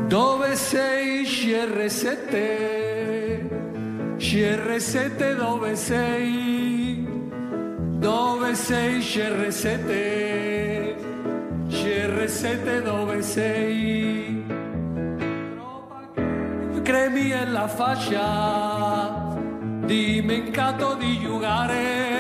Dove sei CR7? CR7 dove sei? Dove sei CR7? CR7 dove sei? Cremi e la faccia, dimenticato di giocare.